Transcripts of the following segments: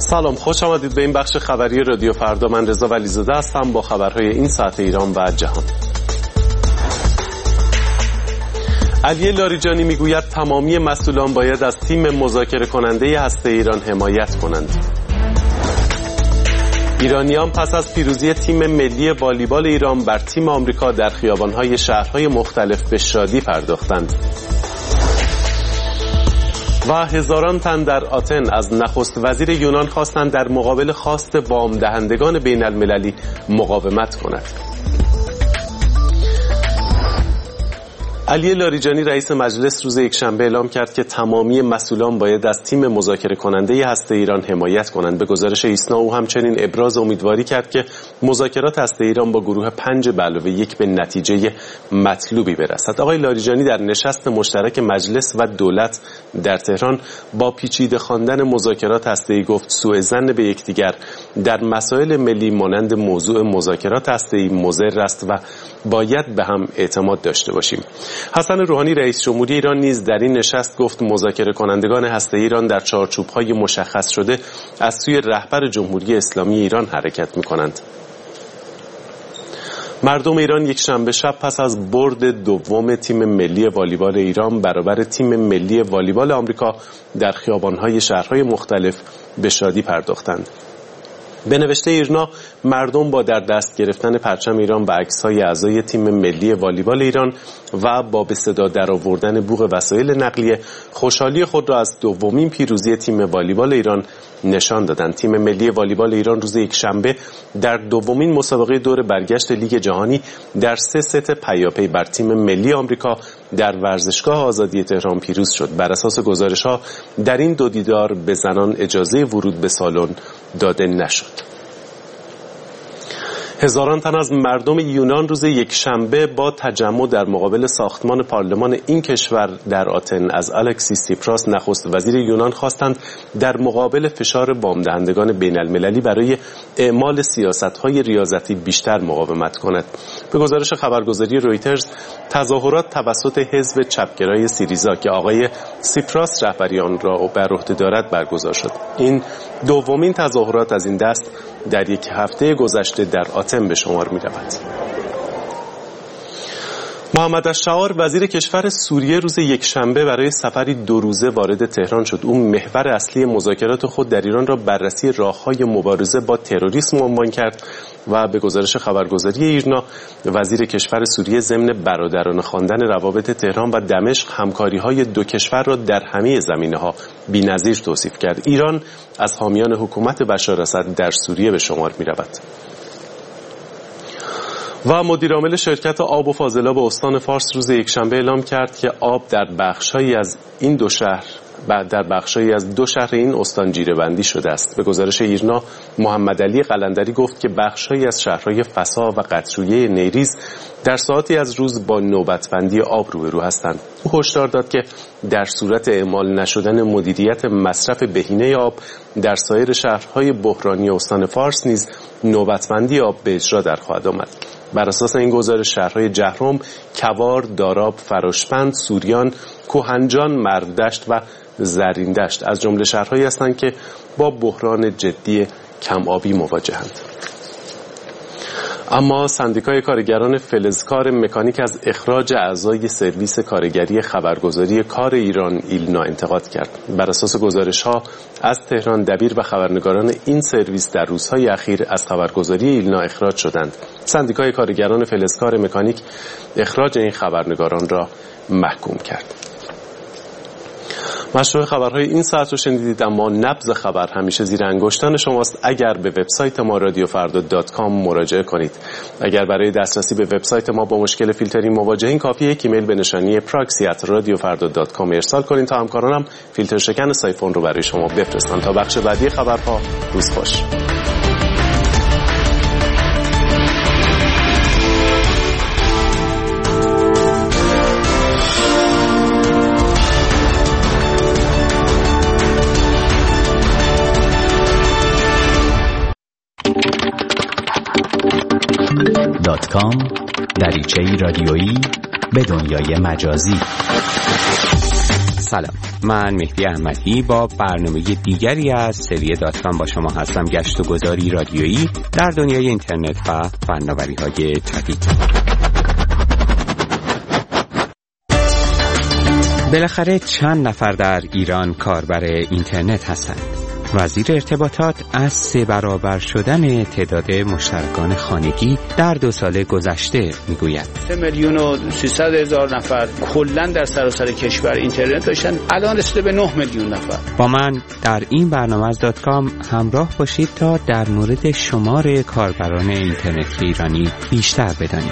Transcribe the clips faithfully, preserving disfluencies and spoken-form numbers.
سلام، خوش آمدید به این بخش خبری رادیو فردا. من رضا ولیزاده هستم با خبرهای این ساعت ایران و جهان. علی لاریجانی میگوید تمامی مسئولان باید از تیم مذاکره کننده هسته ایران حمایت کنند. ایرانیان پس از پیروزی تیم ملی والیبال ایران بر تیم آمریکا در خیابان‌های شهرهای مختلف به شادی پرداختند. و هزاران تن در آتن از نخست وزیر یونان خواستند در مقابل خواست وام دهندگان بین المللی مقاومت کند. علی لاریجانی رئیس مجلس روز یکشنبه اعلام کرد که تمامی مسئولان باید از تیم مذاکره کننده هسته ایران حمایت کنند. به گزارش ایسنا او همچنین ابراز امیدواری کرد که مذاکرات هسته ایران با گروه پنج به علاوه یک به نتیجه مطلوبی برسد. آقای لاریجانی در نشست مشترک مجلس و دولت در تهران با پیچیده خواندن مذاکرات هسته‌ای گفت سوء ظن به یکدیگر در مسائل ملی مانند موضوع مذاکرات هسته‌ای مضر است و باید به هم اعتماد داشته باشیم. حسن روحانی رئیس جمهوری ایران نیز در این نشست گفت مذاکره کنندگان هسته‌ای ایران در چارچوب‌های مشخص شده از سوی رهبر جمهوری اسلامی ایران حرکت می‌کنند. مردم ایران یک شنبه شب پس از برد دوم تیم ملی والیبال ایران برابر تیم ملی والیبال آمریکا در خیابان‌های شهرهای مختلف به شادی پرداختند. به نوشته ایرنا، مردم با در دست گرفتن پرچم ایران و عکس‌های اعضای تیم ملی والیبال ایران و با به صدا درآوردن بوق وسایل نقلیه خوشحالی خود را از دومین پیروزی تیم والیبال ایران نشان دادند. تیم ملی والیبال ایران روز یکشنبه در دومین مسابقه دور برگشت لیگ جهانی در سه ست پیاپی بر تیم ملی آمریکا در ورزشگاه آزادی تهران پیروز شد. بر اساس گزارش‌ها در این دو دیدار به زنان اجازه ورود به سالن داده نشد. هزاران تن از مردم یونان روز یکشنبه با تجمع در مقابل ساختمان پارلمان این کشور در آتن از الکسیس سیپراس نخست وزیر یونان خواستند در مقابل فشار وام دهندگان بین المللی برای اعمال سیاست‌های ریاضتی بیشتر مقاومت کند. به گزارش خبرگزاری رویترز، تظاهرات توسط حزب چپگرای سیریزا که آقای سیپراس رهبری آن را بر عهده دارد برگزار شد. این دومین تظاهرات از این دست در یک هفته گذشته در آتن به شمار می رود. محمد الشعار وزیر کشور سوریه روز یکشنبه برای سفری دو روزه وارد تهران شد. او محور اصلی مذاکرات خود در ایران را بررسی راه‌های مبارزه با تروریسم عنوان کرد و به گزارش خبرگزاری ایرنا، وزیر کشور سوریه ضمن برادرانه خواندن روابط تهران و دمشق همکاری‌های دو کشور را در همه زمینه‌ها بی‌نظیر توصیف کرد. ایران از حامیان حکومت بشار اسد در سوریه به شمار می‌رود. و مدیرعامل شرکت آب و فاضلاب استان فارس روز یکشنبه اعلام کرد که آب در بخش‌هایی از این دو شهر بعد در بخش‌هایی از دو شهر این استان جیره‌بندی شده است. به گزارش ایرنا، محمد علی قلندری گفت که بخش‌هایی از شهرهای فسا و قطرویه نیریز در ساعتی از روز با نوبت‌بندی آب روبرو هستند. او هشدار داد که در صورت اعمال نشدن مدیریت مصرف بهینه آب در سایر شهرهای بحرانی استان فارس نیز نوبت‌بندی آب به اجرا در خواهد آمد. بر اساس این گزارش شهرهای جهرم، کوار، داراب، فراشپند، سوریان، کوهنجان، مرددشت و زریندشت از جمله شهرهایی هستند که با بحران جدی کم آبی مواجهند. اما سندیکای کارگران فلزکار مکانیک از اخراج اعضای سرویس کارگری خبرگزاری کار ایران ایلنا انتقاد کرد. بر اساس گزارش‌ها از تهران، دبیر و خبرنگاران این سرویس در روزهای اخیر از خبرگزاری ایلنا اخراج شدند. سندیکای کارگران فلزکار مکانیک اخراج این خبرنگاران را محکوم کرد. مشروع خبرهای این ساعت رو شنیدید، اما نبض خبر همیشه زیر انگشتان شماست. اگر به وبسایت ما رادیو فردا دات کام مراجعه کنید. اگر برای دسترسی به وبسایت ما با مشکل فیلترینگ مواجهین، کافیه یک ایمیل به نشانی پراکسی ات رادیو فردا دات کام ارسال کنید تا همکارانم فیلتر شکن سایفون رو برای شما بفرستن. تا بخش بعدی خبرها، روز خوش. دات کام، دریچه‌ای رادیویی به دنیای مجازی. سلام، من مهدی احمدی با برنامه دیگری از سری دات کام با شما هستم. گشت و گذاری رادیویی در دنیای اینترنت و فناوری‌های جدید. بالاخره چند نفر در ایران کاربر اینترنت هستند؟ وزیر ارتباطات از سه برابر شدن تعداد مشترکان خانگی در دو سال گذشته میگوید. سه میلیون و سیصد هزار نفر کلاً در سراسر کشور اینترنت داشتن، الان رسیده به نه میلیون نفر. با من در این برنامه از دات کام همراه باشید تا در مورد شمار کاربران اینترنتی ایرانی بیشتر بدانیم.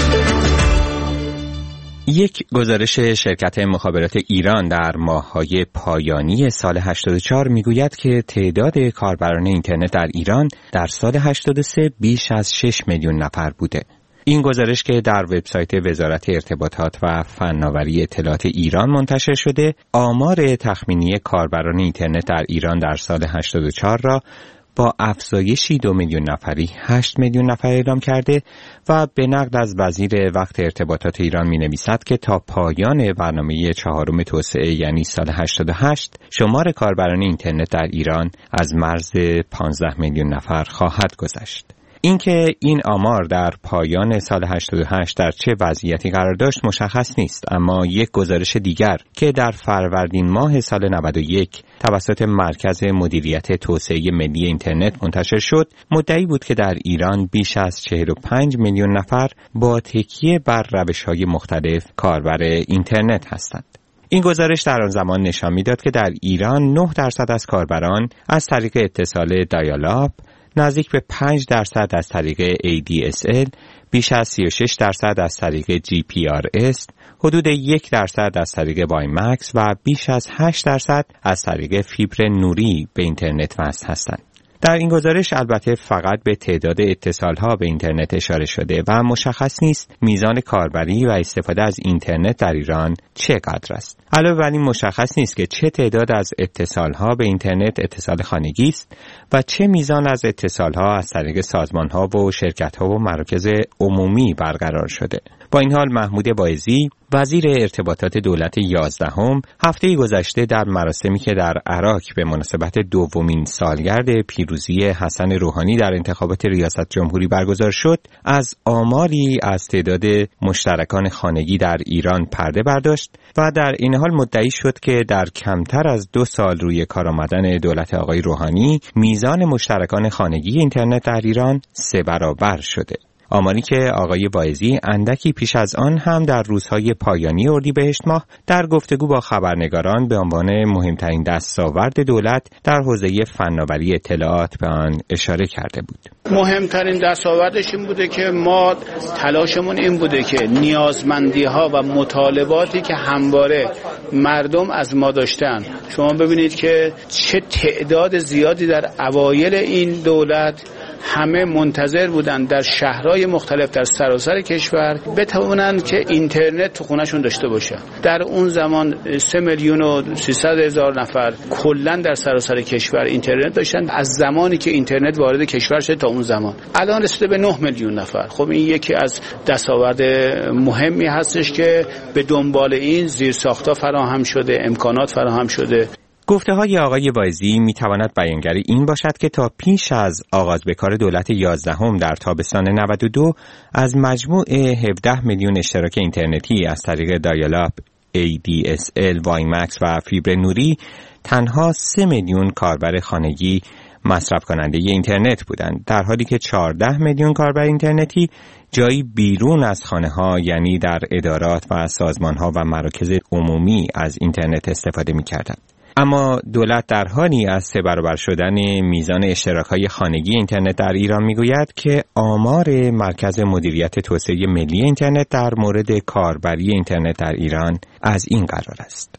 یک گزارش شرکت مخابرات ایران در ماه‌های پایانی سال هشتاد و چهار میگوید که تعداد کاربران اینترنت در ایران در سال هشتاد و سه بیش از شش میلیون نفر بوده. این گزارش که در وبسایت وزارت ارتباطات و فناوری اطلاعات ایران منتشر شده، آمار تخمینی کاربران اینترنت در ایران در سال هشتاد و چهار را با افزایشی دو میلیون نفری هشت میلیون نفر اعلام کرده و به نقل از وزیر وقت ارتباطات ایران می نویسد که تا پایان برنامه چهارم توسعه یعنی سال هشتاد و هشت شمار کاربران اینترنت در ایران از مرز پانزده میلیون نفر خواهد گذشت. اینکه این آمار در پایان سال هشتاد و هشت در چه وضعیتی قرار داشت مشخص نیست، اما یک گزارش دیگر که در فروردین ماه سال نود و یک توسط مرکز مدیریت توسعه ملی اینترنت منتشر شد، مدعی بود که در ایران بیش از چهل و پنج میلیون نفر با تکیه بر روش‌های مختلف کاربر اینترنت هستند. این گزارش در آن زمان نشان می‌داد که در ایران نه درصد از کاربران از طریق اتصال دایال-آپ، نزدیک به پنج درصد از طریق ای دی اس ال، بیش از سی و شش درصد از طریق جی پی آر اس، حدود یک درصد از طریق وای مکس و بیش از هشت درصد از طریق فیبر نوری به اینترنت وصل هستند. در این گزارش البته فقط به تعداد اتصال‌ها به اینترنت اشاره شده و مشخص نیست میزان کاربری و استفاده از اینترنت در ایران چقدر است. علاوه بر این مشخص نیست که چه تعداد از اتصال‌ها به اینترنت اتصال خانگی است و چه میزان از اتصال‌ها از طریق سازمان‌ها و شرکت‌ها و مراکز عمومی برقرار شده. با این حال محمود واعظی وزیر ارتباطات دولت یازدهم هفته گذشته در مراسمی که در عراق به مناسبت دومین سالگرد پیروزی حسن روحانی در انتخابات ریاست جمهوری برگزار شد، از آماری از تعداد مشترکان خانگی در ایران پرده برداشت و در این حال مدعی شد که در کمتر از دو سال روی کار آمدن دولت آقای روحانی میزان مشترکان خانگی اینترنت در ایران سه برابر شده. آماری که آقای واعظی اندکی پیش از آن هم در روزهای پایانی اردیبهشت ماه در گفتگو با خبرنگاران به عنوان مهمترین دستاورد دولت در حوزه فناوری اطلاعات به آن اشاره کرده بود. مهمترین دستاوردش این بوده که ما تلاشمون این بوده که نیازمندی‌ها و مطالباتی که همواره مردم از ما داشتن، شما ببینید که چه تعداد زیادی در اوایل این دولت همه منتظر بودن در شهرهای مختلف در سراسر کشور بتوانند که اینترنت تو خونه‌شون داشته باشن. در اون زمان سه میلیون و سیصد هزار نفر کلاً در سراسر کشور اینترنت داشتن از زمانی که اینترنت وارد کشور شد تا اون زمان. الان رسیده به نه میلیون نفر. خب این یکی از دستاورد مهمی هستش که به دنبال این زیرساخت‌ها فراهم شده، امکانات فراهم شده. گفته های آقای واعظی می تواند بیانگر این باشد که تا پیش از آغاز به کار دولت یازدهم در تابستان نود و دو از مجموع هفده میلیون اشتراک اینترنتی از طریق دایال-آپ، ای دی اس ال، وای مکس و فیبر نوری تنها سه میلیون کاربر خانگی مصرف کننده اینترنت بودند، در حالی که چهارده میلیون کاربر اینترنتی جایی بیرون از خانه ها یعنی در ادارات و سازمان ها و مراکز عمومی از اینترنت استفاده می کردند. اما دولت در حالی از سه برابر شدن میزان اشتراک‌های خانگی اینترنت در ایران میگوید که آمار مرکز مدیریت توسعه ملی اینترنت در مورد کاربری اینترنت در ایران از این قرار است.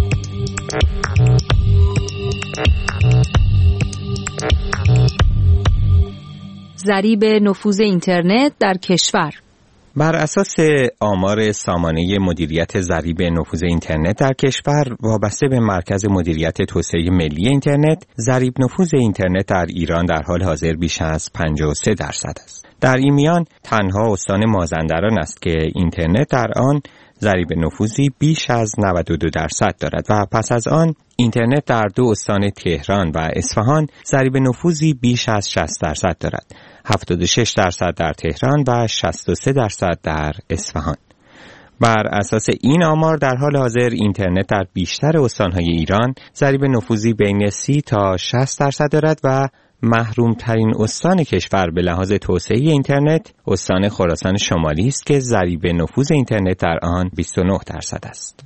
ضریب نفوذ اینترنت در کشور. بر اساس آمار سامانه مدیریت ضریب نفوذ اینترنت در کشور وابسته به مرکز مدیریت توسعه ملی اینترنت، ضریب نفوذ اینترنت در ایران در حال حاضر بیش از پنجاه و سه درصد است. در این میان تنها استان مازندران است که اینترنت در آن ضریب نفوذی بیش از نود و دو درصد دارد و پس از آن اینترنت در دو استان تهران و اصفهان ضریب نفوذی بیش از شصت درصد دارد. هفتاد و شش درصد در تهران و شصت و سه درصد در اصفهان. بر اساس این آمار در حال حاضر اینترنت در بیشتر استان‌های ایران ضریب نفوذی بین سی تا شصت درصد دارد و محروم ترین استان کشور به لحاظ توسعه اینترنت استان خراسان شمالی است که ضریب نفوذ اینترنت در آن بیست و نه درصد است.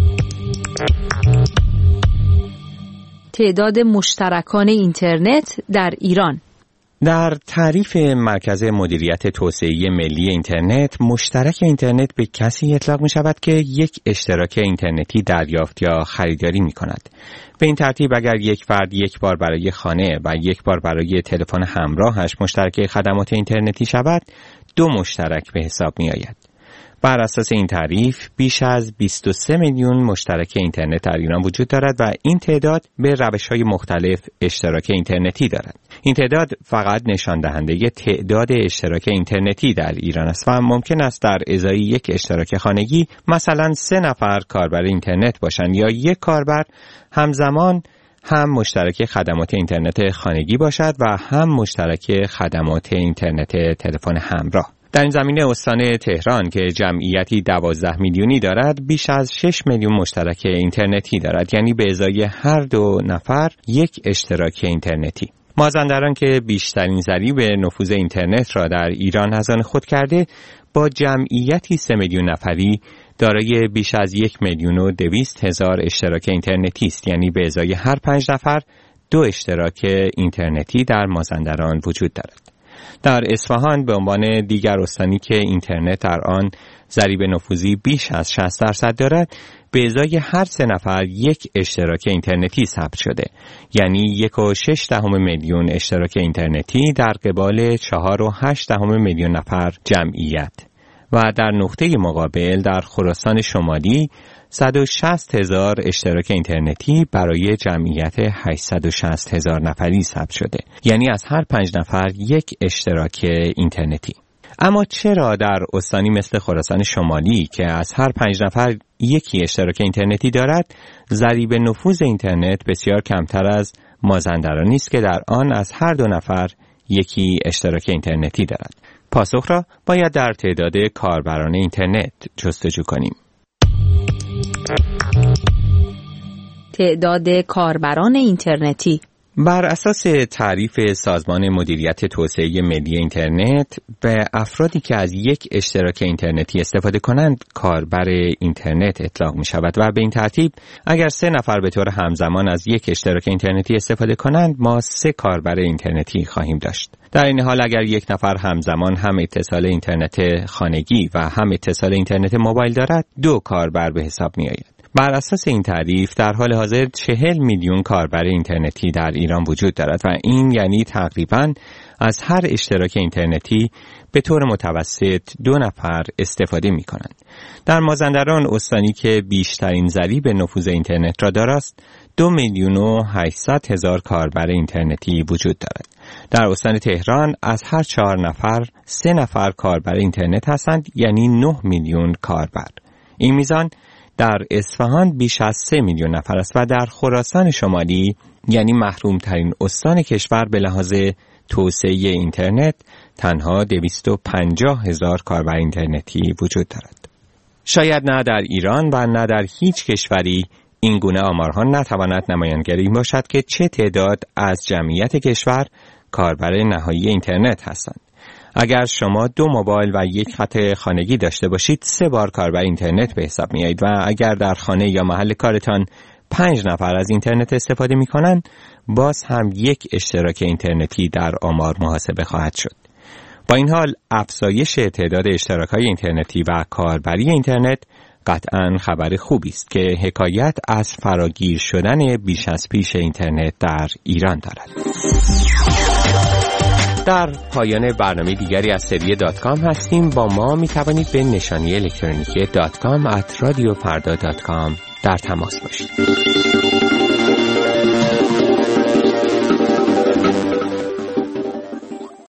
تعداد مشترکان اینترنت در ایران. در تعریف مرکز مدیریت توسعه ملی اینترنت، مشترک اینترنت به کسی اطلاق می شود که یک اشتراک اینترنتی دریافت یا خریداری می کند. به این ترتیب اگر یک فرد یک بار برای خانه و یک بار برای تلفن همراهش مشترک خدمات اینترنتی شود، دو مشترک به حساب می آید. بر اساس این تعریف بیش از بیست و سه میلیون مشترک اینترنت در ایران وجود دارد و این تعداد به روش‌های مختلف اشتراک اینترنتی دارد. این تعداد فقط نشان دهنده تعداد اشتراک اینترنتی در ایران است و ممکن است در ازای یک اشتراک خانگی مثلا سه نفر کاربر اینترنت باشند یا یک کاربر همزمان هم مشترک خدمات اینترنت خانگی باشد و هم مشترک خدمات اینترنت تلفن همراه. در این زمینه استان تهران که جمعیتی دوازده میلیونی دارد بیش از شش میلیون مشترک اینترنتی دارد، یعنی به ازای هر دو نفر یک اشتراک اینترنتی. مازندران که بیشترین ضریب نفوذ اینترنت را در ایران از آن خود کرده با جمعیتی سه میلیون نفری دارای بیش از یک میلیون و دویست هزار اشتراک اینترنتی است، یعنی به ازای هر پنج نفر دو اشتراک اینترنتی در مازندران وجود دارد. در اصفهان به عنوان دیگر استانی که اینترنت در آن ضریب نفوذی بیش از شصت درصد دارد، به ازای هر سه نفر یک اشتراک اینترنتی ثبت شده، یعنی یک و شش دهم میلیون اشتراک اینترنتی در قبال چهار و هشت دهم میلیون نفر جمعیت. و در نقطه مقابل در خراسان شمالی صد و شصت هزار اشتراک اینترنتی برای جمعیت هشتصد و شصت هزار نفری ثبت شده، یعنی از هر پنج نفر یک اشتراک اینترنتی. اما چرا در استانی مثل خراسان شمالی که از هر پنج نفر یکی اشتراک اینترنتی دارد، ضریب نفوذ اینترنت بسیار کمتر از مازندرانی است که در آن از هر دو نفر یکی اشتراک اینترنتی دارد؟ پاسخ را باید در تعداد کاربران اینترنت جستجو کنیم. تعداد کاربران اینترنتی بر اساس تعریف سازمان مدیریت توسعه ملی اینترنت، به افرادی که از یک اشتراک اینترنتی استفاده کنند کاربر اینترنت اطلاق می شود و به این ترتیب اگر سه نفر به طور همزمان از یک اشتراک اینترنتی استفاده کنند ما سه کاربر اینترنتی خواهیم داشت. در این حال اگر یک نفر همزمان هم اتصال اینترنت خانگی و هم اتصال اینترنت موبایل دارد دو کاربر به حساب می آید. بر اساس این تعریف در حال حاضر چهل میلیون کاربر اینترنتی در ایران وجود دارد و این یعنی تقریباً از هر اشتراک اینترنتی به طور متوسط دو نفر استفاده می کنند. در مازندران استانی که بیشترین ضریب نفوذ اینترنت را دارد، دو میلیون و هشتصد هزار کاربر اینترنتی وجود دارد. در استان تهران از هر چهار نفر سه نفر کاربر اینترنت هستند، یعنی نه میلیون کاربر. این میزان در اصفهان بیش از سه میلیون نفر است و در خراسان شمالی یعنی محروم ترین استان کشور به لحاظ توسعه اینترنت تنها دویست و پنجاه هزار کاربر اینترنتی وجود دارد. شاید نه در ایران و نه در هیچ کشوری این گونه آمارها نتواند نمایانگر این باشد که چه تعداد از جمعیت کشور کاربر نهایی اینترنت هستند. اگر شما دو موبایل و یک خط خانگی داشته باشید سه بار کاربر اینترنت به حساب میایید و اگر در خانه یا محل کارتان پنج نفر از اینترنت استفاده میکنند باز هم یک اشتراک اینترنتی در آمار محاسبه خواهد شد. با این حال افزایش تعداد اشتراک‌های اینترنتی و کاربری اینترنت قطعاً خبر خوبی است که حکایت از فراگیر شدن بیش از پیش اینترنت در ایران دارد. در پایان برنامه دیگری از سری دات کام هستیم. با ما می توانید به نشانی الکترونیکی دات کام ات رادیو فردا دات کام در تماس باشید.